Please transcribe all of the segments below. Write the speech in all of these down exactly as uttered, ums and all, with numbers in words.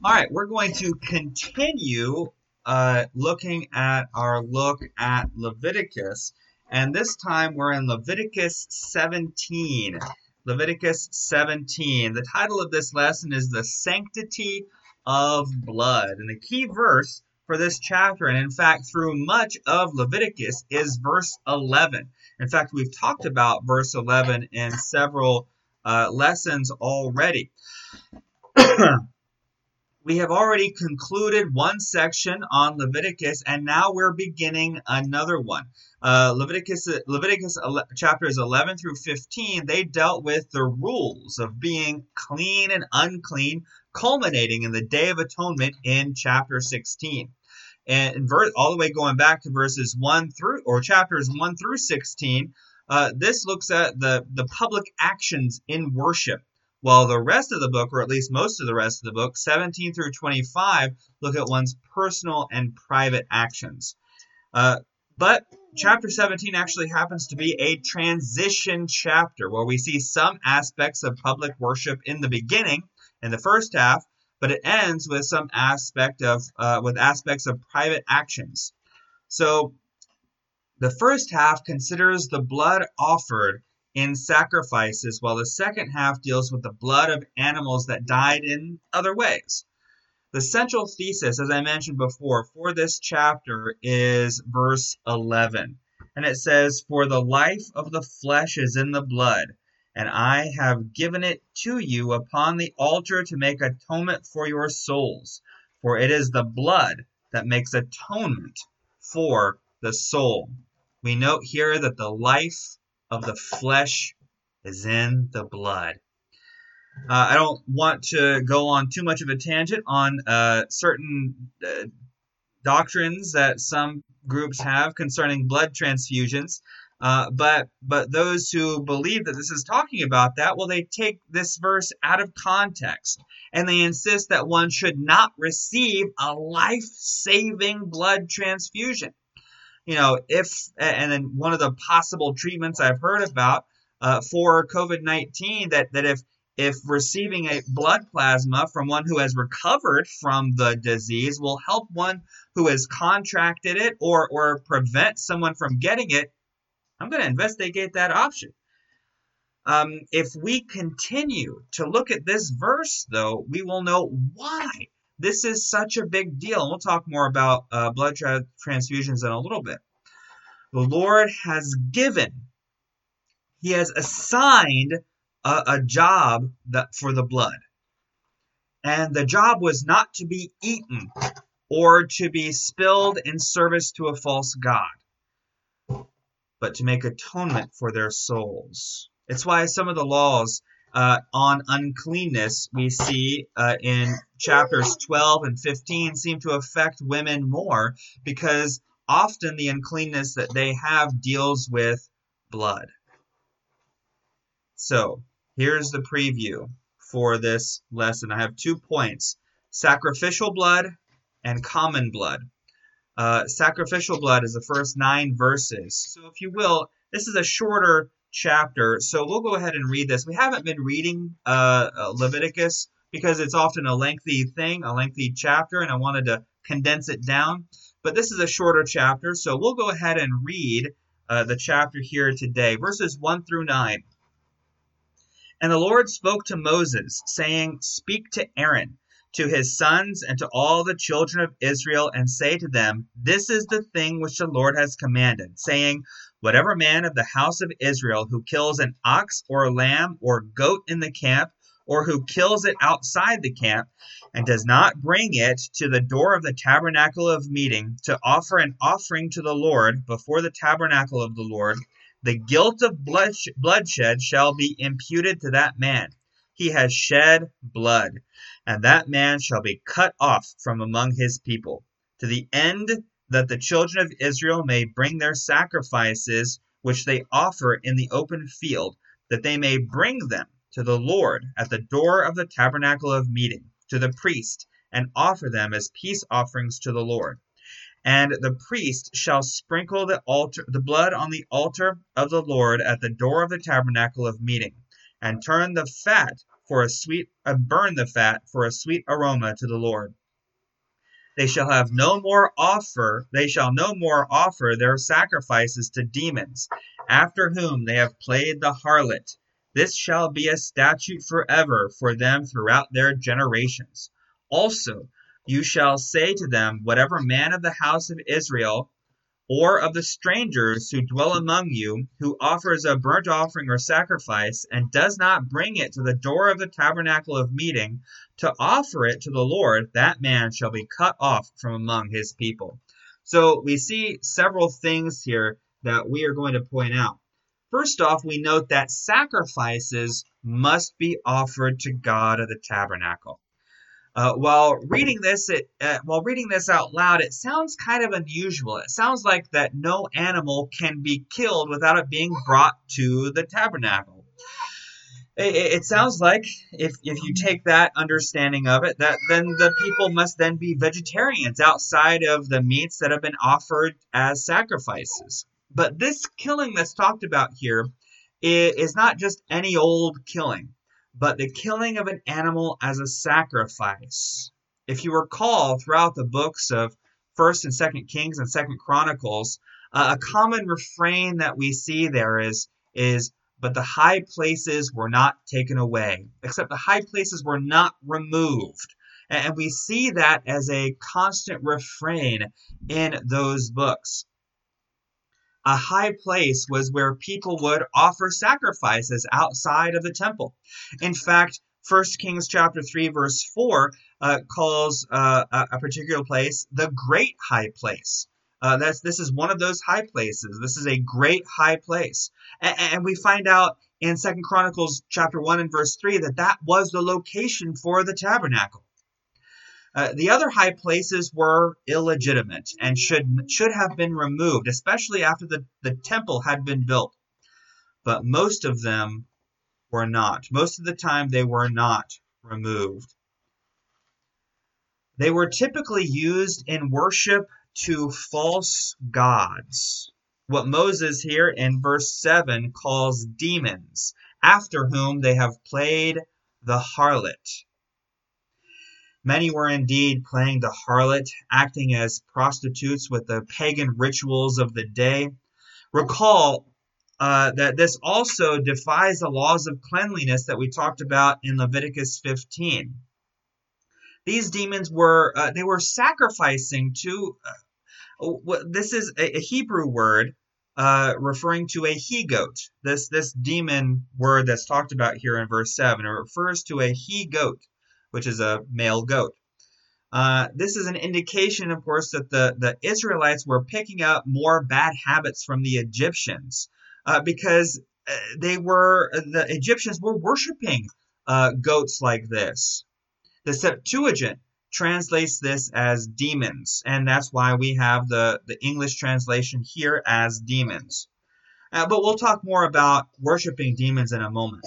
All right, we're going to continue uh, looking at our look at Leviticus, and this time we're in Leviticus seventeen. Leviticus seventeen. The title of this lesson is The Sanctity of Blood, and the key verse for this chapter, and in fact through much of Leviticus, is verse eleven. In fact, we've talked about verse eleven in several uh, lessons already. We have already concluded one section on Leviticus, and now we're beginning another one. Uh, Leviticus, Leviticus chapters eleven through fifteen, they dealt with the rules of being clean and unclean, culminating in the Day of Atonement in chapter sixteen. And verse, all the way going back to verses one through, or chapters one through sixteen, uh, this looks at the, the public actions in worship. While the rest of the book, or at least most of the rest of the book, seventeen through twenty-five, look at one's personal and private actions. Uh, but chapter seventeen actually happens to be a transition chapter where we see some aspects of public worship in the beginning, in the first half, but it ends with some aspect of, uh, with aspects of private actions. So the first half considers the blood offered in sacrifices, while the second half deals with the blood of animals that died in other ways. The central thesis, as I mentioned before, for this chapter is verse eleven. And it says, "For the life of the flesh is in the blood, and I have given it to you upon the altar to make atonement for your souls. For it is the blood that makes atonement for the soul." We note here that the life of the flesh is in the blood. Uh, I don't want to go on too much of a tangent on uh, certain uh, doctrines that some groups have concerning blood transfusions, uh, but but those who believe that this is talking about that, well, they take this verse out of context, and they insist that one should not receive a life-saving blood transfusion. You know, if, and then one of the possible treatments I've heard about uh, for COVID nineteen, that, that if, if receiving a blood plasma from one who has recovered from the disease will help one who has contracted it or, or prevent someone from getting it, I'm going to investigate that option. Um, if we continue to look at this verse, though, we will know why this is such a big deal. And we'll talk more about uh, blood tra- transfusions in a little bit. The Lord has given, He has assigned a, a job that, for the blood. And the job was not to be eaten or to be spilled in service to a false god, but to make atonement for their souls. It's why some of the laws Uh, on uncleanness we see uh, in chapters twelve and fifteen seem to affect women more, because often the uncleanness that they have deals with blood. So here's the preview for this lesson. I have two points: sacrificial blood and common blood. Uh, sacrificial blood is the first nine verses. So if you will, this is a shorter chapter, so we'll go ahead and read this. We haven't been reading uh, Leviticus because it's often a lengthy thing, a lengthy chapter, and I wanted to condense it down. But this is a shorter chapter, so we'll go ahead and read uh, the chapter here today, verses one through nine. "And the Lord spoke to Moses, saying, Speak to Aaron, to his sons, and to all the children of Israel, and say to them, This is the thing which the Lord has commanded, saying, Whatever man of the house of Israel who kills an ox or a lamb or goat in the camp, or who kills it outside the camp, and does not bring it to the door of the tabernacle of meeting to offer an offering to the Lord before the tabernacle of the Lord, the guilt of bloodshed shall be imputed to that man. He has shed blood, and that man shall be cut off from among his people, to the end that the children of Israel may bring their sacrifices which they offer in the open field, that they may bring them to the Lord at the door of the tabernacle of meeting, to the priest, and offer them as peace offerings to the Lord. And the priest shall sprinkle the altar, the blood on the altar of the Lord at the door of the tabernacle of meeting, and turn the fat for a sweet, uh, burn the fat for a sweet aroma to the Lord. They shall have no more offer, they shall no more offer their sacrifices to demons, after whom they have played the harlot. This shall be a statute forever for them throughout their generations. Also, you shall say to them, whatever man of the house of Israel, or of the strangers who dwell among you, who offers a burnt offering or sacrifice, and does not bring it to the door of the tabernacle of meeting, to offer it to the Lord, that man shall be cut off from among his people. So we see several things here that we are going to point out. First off, we note that sacrifices must be offered to God at the tabernacle. Uh, while reading this, it, uh, while reading this out loud, it sounds kind of unusual. It sounds like that no animal can be killed without it being brought to the tabernacle. It, it sounds like, if if you take that understanding of it, that then the people must then be vegetarians outside of the meats that have been offered as sacrifices. But this killing that's talked about here is not just any old killing, but the killing of an animal as a sacrifice. If you recall, throughout the books of First and Second Kings and Second Chronicles, uh, a common refrain that we see there is, is, but the high places were not taken away, except the high places were not removed. And we see that as a constant refrain in those books. A high place was where people would offer sacrifices outside of the temple. In fact, First Kings chapter three, verse four uh, calls uh, a, a particular place the great high place. Uh, that's this is one of those high places. This is a great high place. And, and we find out in Second Chronicles chapter one and verse three that that was the location for the tabernacle. Uh, the other high places were illegitimate and should should have been removed, especially after the, the temple had been built. But most of them were not. Most of the time they were not removed. They were typically used in worship to false gods, what Moses here in verse seven calls demons, after whom they have played the harlot. Many were indeed playing the harlot, acting as prostitutes with the pagan rituals of the day. Recall uh, that this also defies the laws of cleanliness that we talked about in Leviticus fifteen. These demons were uh, they were sacrificing to. Uh, this is a, a Hebrew word uh, referring to a he-goat. This this demon word that's talked about here in verse seven. It refers to a he-goat, which is a male goat. Uh, this is an indication, of course, that the, the Israelites were picking up more bad habits from the Egyptians uh, because they were the Egyptians were worshiping uh, goats like this. The Septuagint translates this as demons, and that's why we have the, the English translation here as demons. Uh, but we'll talk more about worshiping demons in a moment.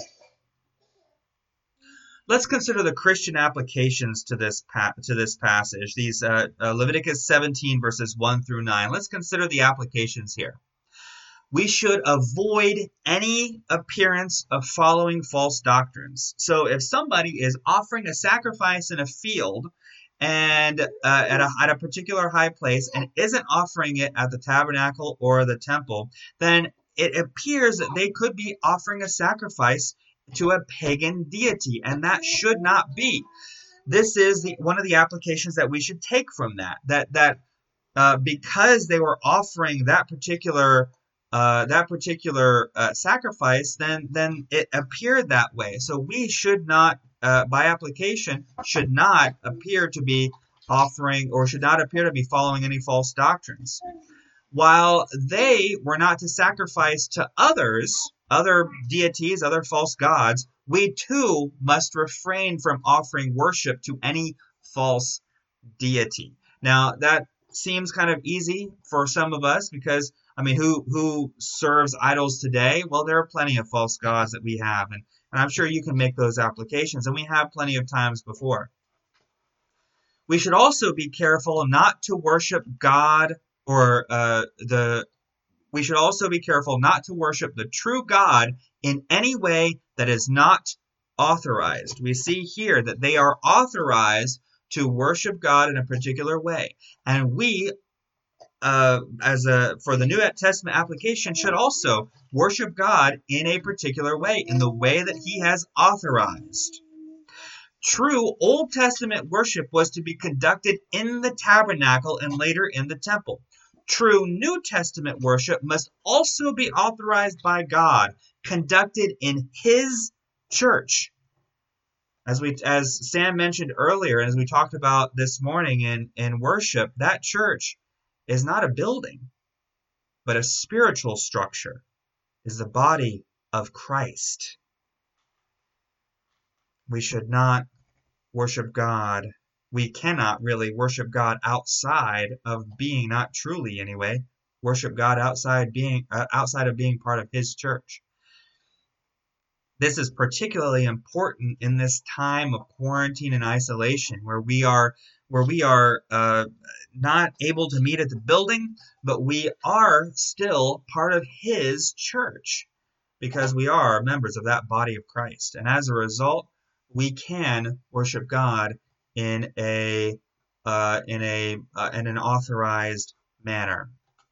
Let's consider the Christian applications to this pa- to this passage, these uh, uh, Leviticus seventeen verses one through nine. Let's consider the applications here. We should avoid any appearance of following false doctrines. So if somebody is offering a sacrifice in a field and uh, at, a, at a particular high place and isn't offering it at the tabernacle or the temple, then it appears that they could be offering a sacrifice to a pagan deity, and that should not be. This is the, one of the applications that we should take from that. That that uh, because they were offering that particular uh, that particular uh, sacrifice, then then it appeared that way. So we should not, uh, by application, should not appear to be offering or should not appear to be following any false doctrines. While they were not to sacrifice to others, other deities, other false gods, we too must refrain from offering worship to any false deity. Now, that seems kind of easy for some of us because, I mean, who who serves idols today? Well, there are plenty of false gods that we have, and, and I'm sure you can make those applications, and we have plenty of times before. We should also be careful not to worship God or uh, the We should also be careful not to worship the true God in any way that is not authorized. We see here that they are authorized to worship God in a particular way. And we, uh, as a for the New Testament application, should also worship God in a particular way, in the way that he has authorized. True Old Testament worship was to be conducted in the tabernacle and later in the temple. True New Testament worship must also be authorized by God, conducted in his church. As we, as Sam mentioned earlier, and as we talked about this morning in, in worship, that church is not a building, but a spiritual structure, is the body of Christ. We should not worship God. We cannot really worship God outside of being, not truly anyway, worship God outside being uh, outside of being part of his church. This is particularly important in this time of quarantine and isolation, where we are where we are uh, not able to meet at the building, but we are still part of his church because we are members of that body of Christ. And as a result, we can worship God in a uh, in a uh, in an authorized manner.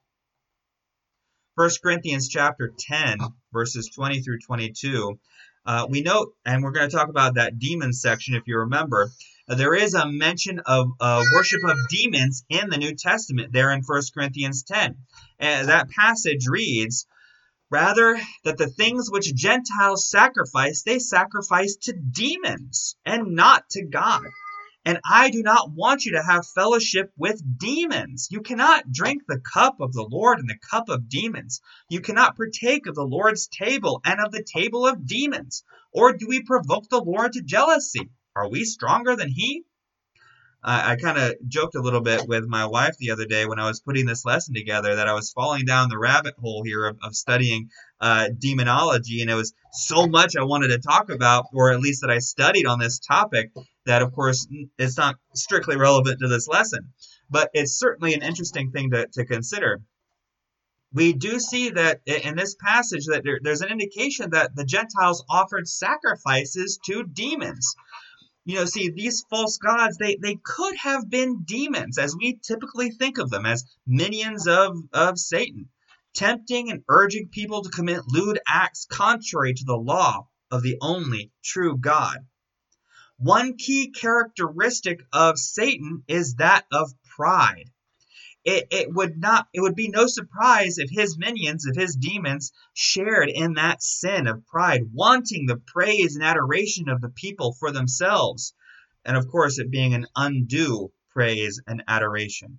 First Corinthians chapter ten, verses twenty through twenty-two. Uh, we note, and we're going to talk about that demon section if you remember, uh, there is a mention of uh, worship of demons in the New Testament there in First Corinthians ten. And that passage reads, "Rather, that the things which Gentiles sacrifice, they sacrifice to demons, and not to God. And I do not want you to have fellowship with demons. You cannot drink the cup of the Lord and the cup of demons. You cannot partake of the Lord's table and of the table of demons. Or do we provoke the Lord to jealousy? Are we stronger than he?" Uh, I kind of joked a little bit with my wife the other day when I was putting this lesson together that I was falling down the rabbit hole here of, of studying uh, demonology, and it was so much I wanted to talk about, or at least that I studied on this topic, that of course it's not strictly relevant to this lesson, but it's certainly an interesting thing to, to consider. We do see that in this passage that there, there's an indication that the Gentiles offered sacrifices to demons. You know, see, these false gods, they, they could have been demons, as we typically think of them, as minions of, of Satan, tempting and urging people to commit lewd acts contrary to the law of the only true God. One key characteristic of Satan is that of pride. It, it would not it would be no surprise if his minions, if his demons, shared in that sin of pride, wanting the praise and adoration of the people for themselves, and of course it being an undue praise and adoration.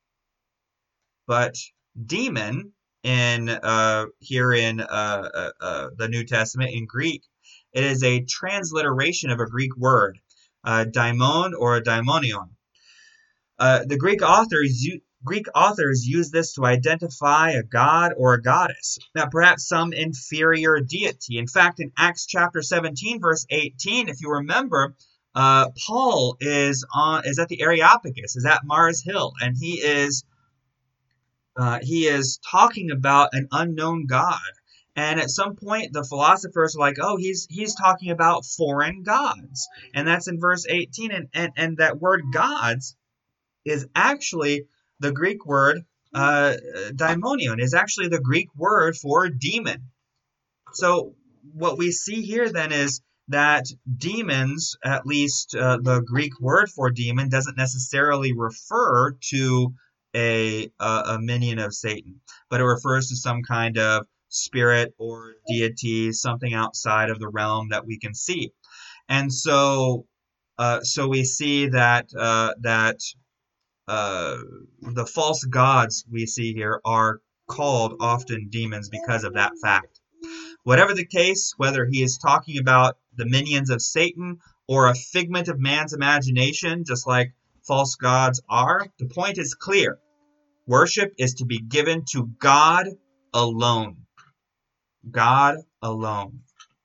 But demon in uh, here in uh, uh, uh, the New Testament in Greek, it is a transliteration of a Greek word, uh, daimon or daimonion. Uh, the Greek authors use Greek authors use this to identify a god or a goddess, now perhaps some inferior deity. In fact, in Acts chapter seventeen, verse eighteen, if you remember, uh, Paul is on is at the Areopagus, is at Mars Hill, and he is uh, he is talking about an unknown god. And at some point, the philosophers are like, "Oh, he's he's talking about foreign gods," and that's in verse eighteen. And and and that word "gods" is actually the Greek word uh, daimonion, is actually the Greek word for demon. So what we see here then is that demons, at least uh, the Greek word for demon, doesn't necessarily refer to a, a, a minion of Satan, but it refers to some kind of spirit or deity, something outside of the realm that we can see. And so, uh, so we see that uh, that. Uh, the false gods we see here are called often demons because of that fact. Whatever the case, whether he is talking about the minions of Satan or a figment of man's imagination, just like false gods are, the point is clear. Worship is to be given to God alone. God alone.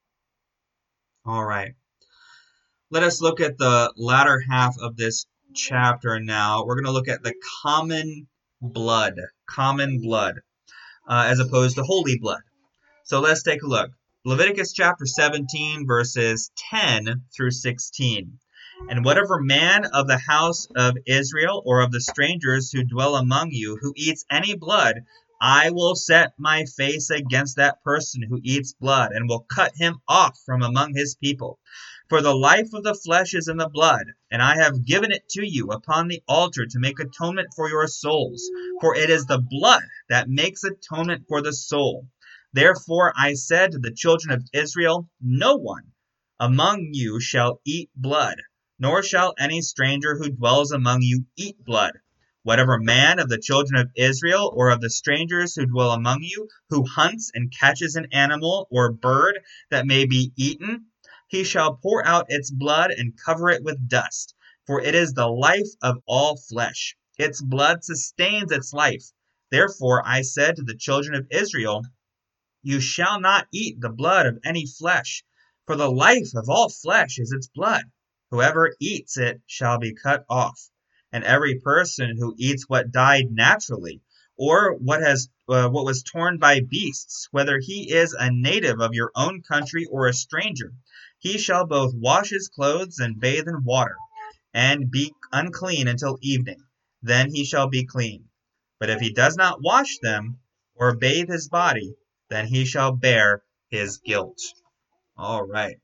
All right. Let us look at the latter half of this chapter now. We're going to look at the common blood, common blood, uh, as opposed to holy blood. So let's take a look. Leviticus chapter seventeen, verses ten through sixteen. And whatever man of the house of Israel or of the strangers who dwell among you who eats any blood, I will set my face against that person who eats blood, and will cut him off from among his people. For the life of the flesh is in the blood, and I have given it to you upon the altar to make atonement for your souls. For it is the blood that makes atonement for the soul. Therefore I said to the children of Israel, no one among you shall eat blood, nor shall any stranger who dwells among you eat blood. Whatever man of the children of Israel or of the strangers who dwell among you, who hunts and catches an animal or bird that may be eaten, he shall pour out its blood and cover it with dust. For it is the life of all flesh. Its blood sustains its life. Therefore I said to the children of Israel, you shall not eat the blood of any flesh, for the life of all flesh is its blood. Whoever eats it shall be cut off. And every person who eats what died naturally, or what has uh, what was torn by beasts, whether he is a native of your own country or a stranger, he shall both wash his clothes and bathe in water, and be unclean until evening. Then he shall be clean. But if he does not wash them, or bathe his body, then he shall bear his guilt. All right.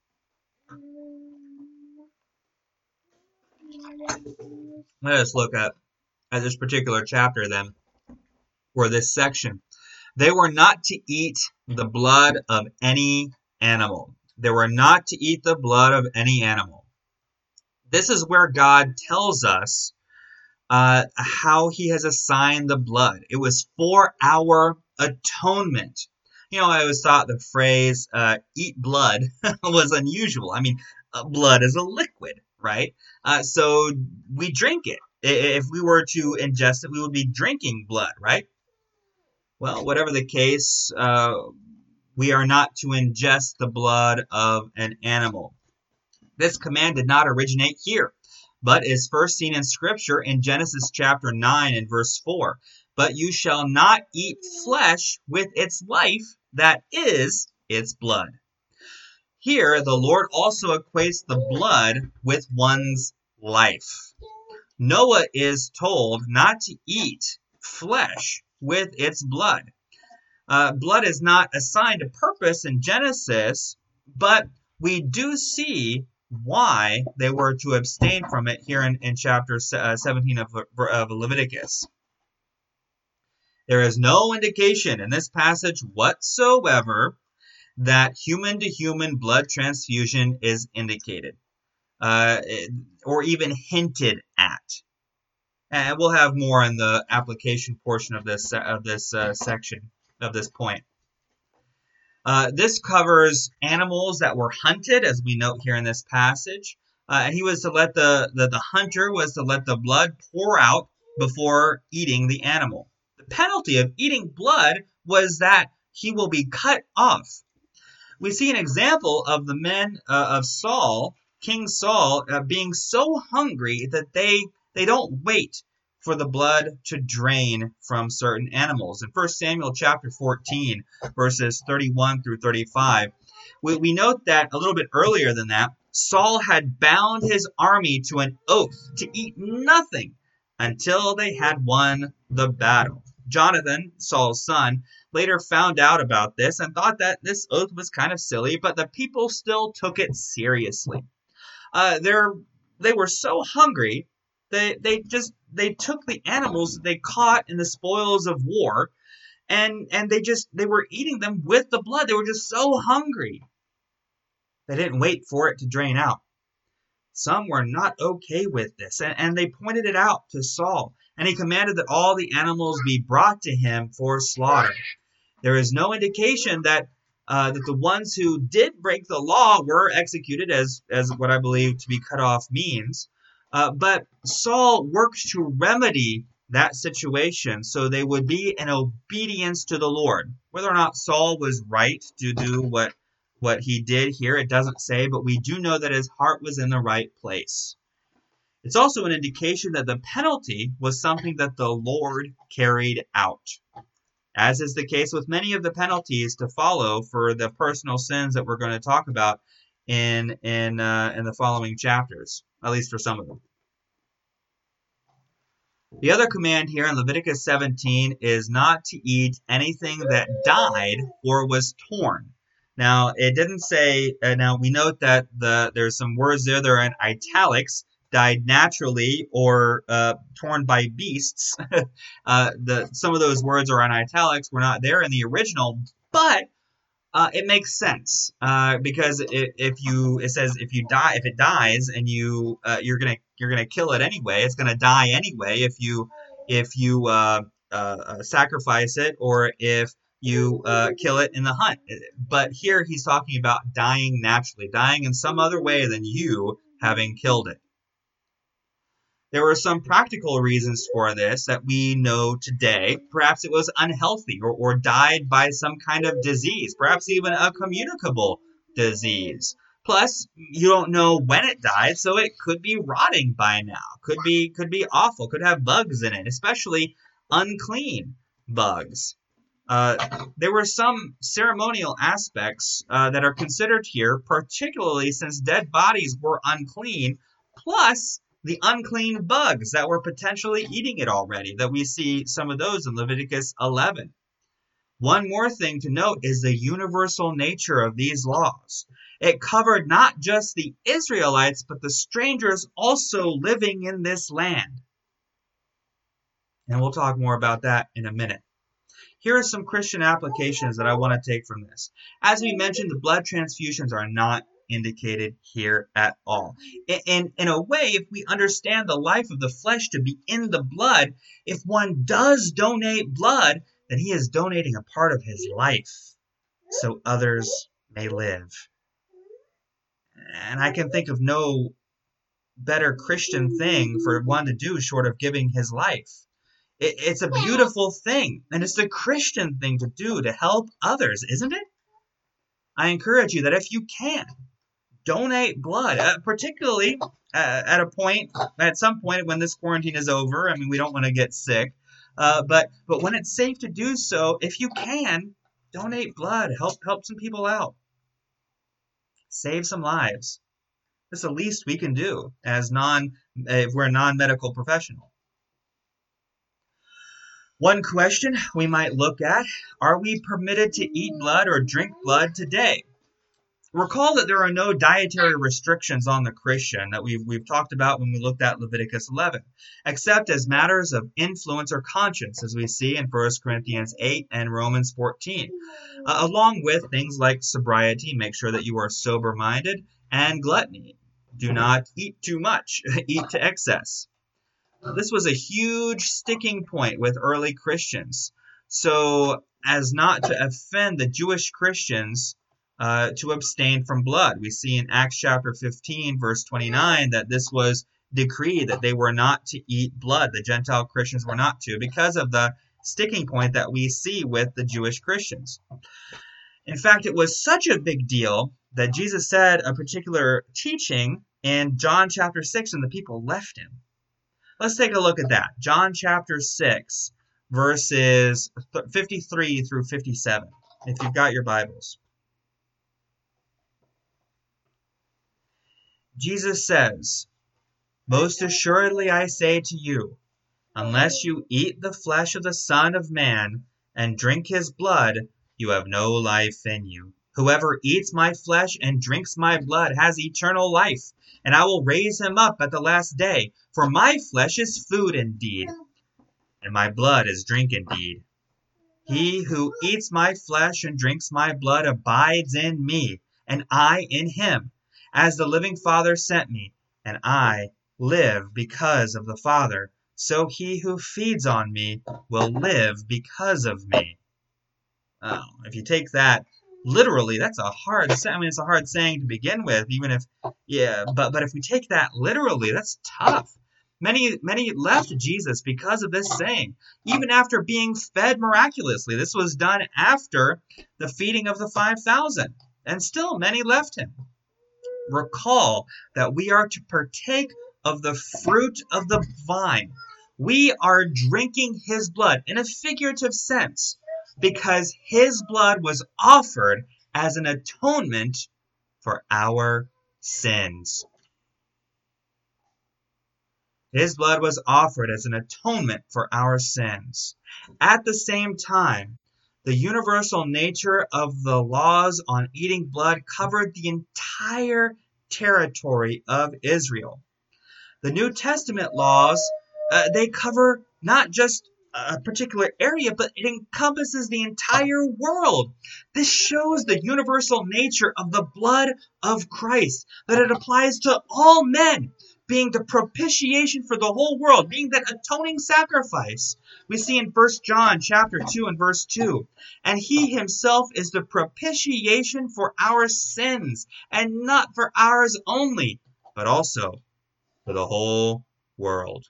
Let us look at, at this particular chapter then, or this section. They were not to eat the blood of any animal. They were not to eat the blood of any animal. This is where God tells us uh, how he has assigned the blood. It was for our atonement. You know, I always thought the phrase uh, eat blood was unusual. I mean, uh, blood is a liquid, right? Uh, so we drink it. If we were to ingest it, we would be drinking blood, right? Well, whatever the case, uh, we are not to ingest the blood of an animal. This command did not originate here, but is first seen in Scripture in Genesis chapter nine and verse four. But you shall not eat flesh with its life, that is its blood. Here, the Lord also equates the blood with one's life. Noah is told not to eat flesh with its blood. Uh, blood is not assigned a purpose in Genesis, but we do see why they were to abstain from it here in, in chapter seventeen of, of Leviticus. There is no indication in this passage whatsoever that human-to-human blood transfusion is indicated, uh, or even hinted at. And we'll have more in the application portion of this of this uh, section, of this point. Uh, this covers animals that were hunted, as we note here in this passage. Uh, and he was to let the, the, the hunter was to let the blood pour out before eating the animal. The penalty of eating blood was that he will be cut off. We see an example of the men uh, of Saul, King Saul, uh, being so hungry that they, they don't wait for the blood to drain from certain animals. In First Samuel chapter fourteen, verses thirty-one through thirty-five, we, we note that a little bit earlier than that, Saul had bound his army to an oath to eat nothing until they had won the battle. Jonathan, Saul's son, later found out about this and thought that this oath was kind of silly, but the people still took it seriously. Uh, they were so hungry, they, they just they took the animals that they caught in the spoils of war, and, and they just they were eating them with the blood. They were just so hungry. They didn't wait for it to drain out. Some were not okay with this, and, and they pointed it out to Saul, and he commanded that all the animals be brought to him for slaughter. There is no indication that uh, that the ones who did break the law were executed, as, as what I believe to be cut off means. Uh, but Saul worked to remedy that situation so they would be in obedience to the Lord. Whether or not Saul was right to do what What he did here, it doesn't say, but we do know that his heart was in the right place. It's also an indication that the penalty was something that the Lord carried out. as is the case with many of the penalties to follow for the personal sins that we're going to talk about in in uh, in the following chapters, at least for some of them. The other command here in Leviticus seventeen is not to eat anything that died or was torn. Now, it didn't say, uh, now we note that the there's some words there that are in italics, died naturally or uh, torn by beasts. uh, the Some of those words are in italics, were not there in the original, but uh, it makes sense uh, because if, if you it says if you die if it dies and you uh, you're gonna you're gonna kill it anyway, it's gonna die anyway if you if you uh, uh, sacrifice it or if you uh, kill it in the hunt. But here he's talking about dying naturally, dying in some other way than you having killed it. There were some practical reasons for this that we know today. Perhaps it was unhealthy or, or died by some kind of disease, perhaps even a communicable disease. Plus, you don't know when it died, so it could be rotting by now. Could be could be awful, could have bugs in it, especially unclean bugs. Uh, there were some ceremonial aspects uh, that are considered here, particularly since dead bodies were unclean, plus the unclean bugs that were potentially eating it already, that we see some of those in Leviticus eleven. One more thing to note is the universal nature of these laws. It covered not just the Israelites, but the strangers also living in this land. And we'll talk more about that in a minute. Here are some Christian applications that I want to take from this. As we mentioned, the blood transfusions are not indicated here at all. In, in a way, if we understand the life of the flesh to be in the blood, if one does donate blood, then he is donating a part of his life so others may live. And I can think of no better Christian thing for one to do short of giving his life. It, it's a beautiful thing, and it's the Christian thing to do to help others, isn't it? I encourage you that if you can, donate blood, uh, particularly uh, at a point, at some point when this quarantine is over. I mean, we don't want to get sick, uh, but but when it's safe to do so, if you can, donate blood, help help some people out, save some lives. That's the least we can do as non if we're a non-medical professional. One question we might look at: are we permitted to eat blood or drink blood today? Recall that there are no dietary restrictions on the Christian that we've, we've talked about when we looked at Leviticus eleven, except as matters of influence or conscience, as we see in First Corinthians eight and Romans fourteen, uh, along with things like sobriety, make sure that you are sober-minded, and gluttony, do not eat too much, eat to excess. This was a huge sticking point with early Christians, so as not to offend the Jewish Christians, Uh, to abstain from blood. We see in Acts chapter fifteen, verse twenty-nine, that this was decreed, that they were not to eat blood. The Gentile Christians were not to, because of the sticking point that we see with the Jewish Christians. In fact, it was such a big deal that Jesus said a particular teaching in John chapter six, and the people left him. Let's take a look at that. John chapter six, verses fifty-three through fifty-seven, if you've got your Bibles. Jesus says, "Most assuredly I say to you, unless you eat the flesh of the Son of Man and drink his blood, you have no life in you. Whoever eats my flesh and drinks my blood has eternal life, and I will raise him up at the last day. For my flesh is food indeed, and my blood is drink indeed. He who eats my flesh and drinks my blood abides in me, and I in him. As the living Father sent me, and I live because of the Father, so he who feeds on me will live because of me." Oh, if you take that literally, that's a hard I mean, it's a hard saying to begin with, even if, yeah, but, but if we take that literally, that's tough. Many, many left Jesus because of this saying, even after being fed miraculously. This was done after the feeding of the five thousand, and still many left him. Recall that we are to partake of the fruit of the vine. We are drinking his blood in a figurative sense. because his blood was offered as an atonement for our sins. His blood was offered as an atonement for our sins. At the same time, the universal nature of the laws on eating blood covered the entire territory of Israel. The New Testament laws, uh, they cover not just a particular area, but it encompasses the entire world. This shows the universal nature of the blood of Christ, that it applies to all men, being the propitiation for the whole world, being that atoning sacrifice. We see in First John chapter two and verse two, and he himself is the propitiation for our sins, and not for ours only, but also for the whole world.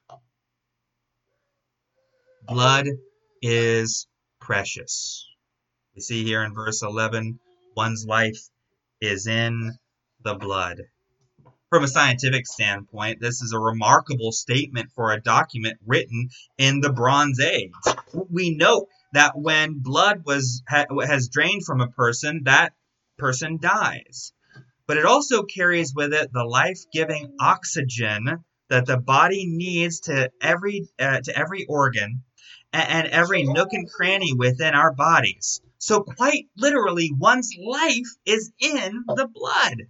Blood is precious. We see here in verse eleven, one's life is in the blood. From a scientific standpoint, this is a remarkable statement for a document written in the Bronze Age. We note that when blood was ha, has drained from a person, that person dies. But it also carries with it the life-giving oxygen that the body needs to every uh, to every organ and, and every nook and cranny within our bodies. So quite literally, one's life is in the blood.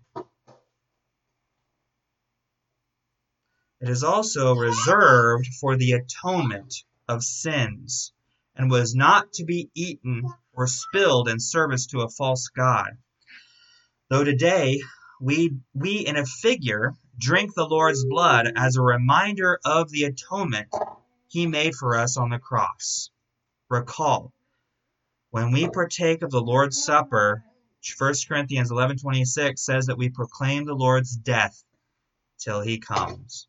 It is also reserved for the atonement of sins, and was not to be eaten or spilled in service to a false god. Though today, we, we in a figure drink the Lord's blood as a reminder of the atonement he made for us on the cross. Recall, when we partake of the Lord's Supper, First Corinthians eleven twenty-six says that we proclaim the Lord's death till he comes.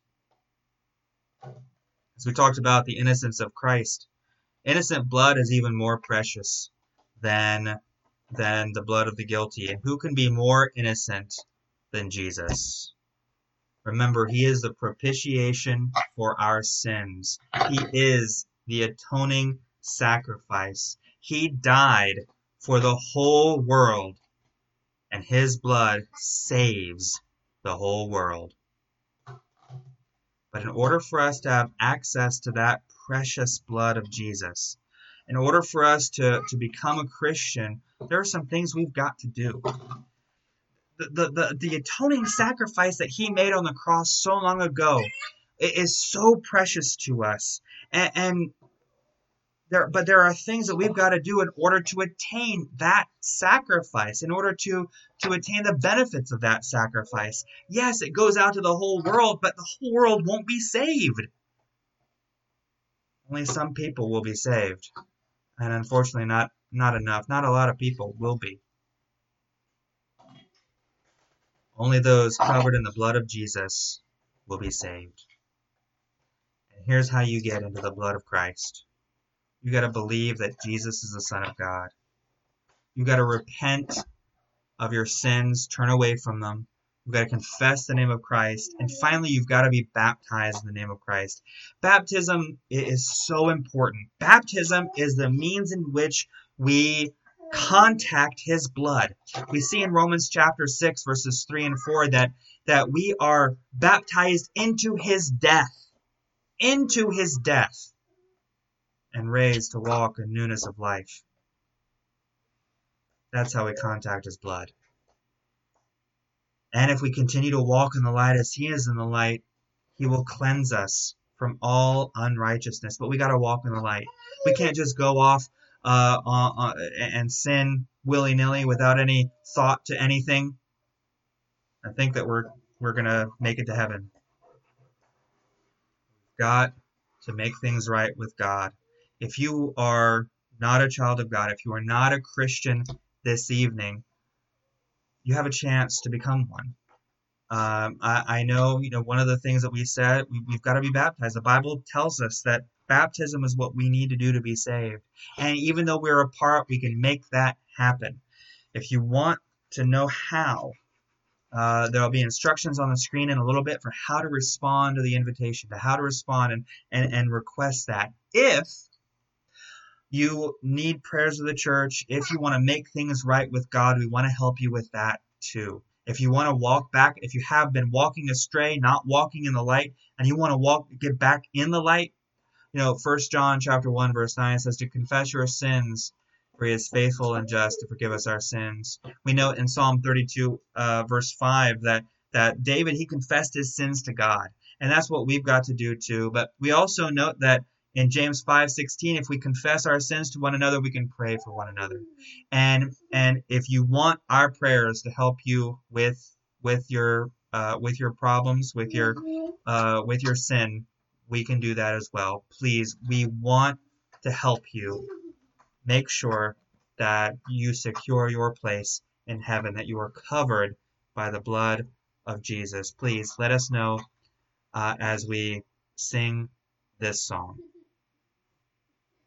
As we talked about the innocence of Christ, innocent blood is even more precious than, than the blood of the guilty. And who can be more innocent than Jesus? Remember, he is the propitiation for our sins. He is the atoning sacrifice. He died for the whole world, and his blood saves the whole world. But in order for us to have access to that precious blood of Jesus, in order for us to, to become a Christian, there are some things we've got to do. The, the, the, the atoning sacrifice that he made on the cross so long ago is so precious to us. And, and there, but there are things that we've got to do in order to attain that sacrifice, in order to, to attain the benefits of that sacrifice. Yes, it goes out to the whole world, but the whole world won't be saved. Only some people will be saved. And unfortunately, not, not enough. Not a lot of people will be. Only those covered in the blood of Jesus will be saved. And here's how you get into the blood of Christ. You got to believe that Jesus is the Son of God. You got to repent of your sins, turn away from them. You've got to confess the name of Christ. And finally, you've got to be baptized in the name of Christ. Baptism is so important. Baptism is the means in which we contact his blood. We see in Romans chapter six, verses three and four, that, that we are baptized into his death. Into his death. And raised to walk in newness of life. That's how we contact his blood. And if we continue to walk in the light as he is in the light, he will cleanse us from all unrighteousness. But we got to walk in the light. We can't just go off uh, uh, and sin willy-nilly without any thought to anything and think that we're we're going to make it to heaven. We've got to make things right with God. If you are not a child of God, if you are not a Christian this evening, you have a chance to become one. Um, I, I know, you know, one of the things that we said, we, we've got to be baptized. The Bible tells us that baptism is what we need to do to be saved. And even though we're apart, we can make that happen. If you want to know how, uh, there will be instructions on the screen in a little bit for how to respond to the invitation, to how to respond and, and, and request that. If you need prayers of the church, if you want to make things right with God, we want to help you with that too. If you want to walk back, if you have been walking astray, not walking in the light, and you want to walk, get back in the light, you know, First John chapter one, verse nine says to confess your sins, for he is faithful and just to forgive us our sins. We know in Psalm thirty-two, uh, verse five, that, that David, he confessed his sins to God. And that's what we've got to do too. But we also note that in James five sixteen, if we confess our sins to one another, we can pray for one another. And and if you want our prayers to help you with with your uh, with your problems, with your uh, with your sin, we can do that as well. Please, we want to help you. Make sure that you secure your place in heaven, that you are covered by the blood of Jesus. Please let us know uh, as we sing this song.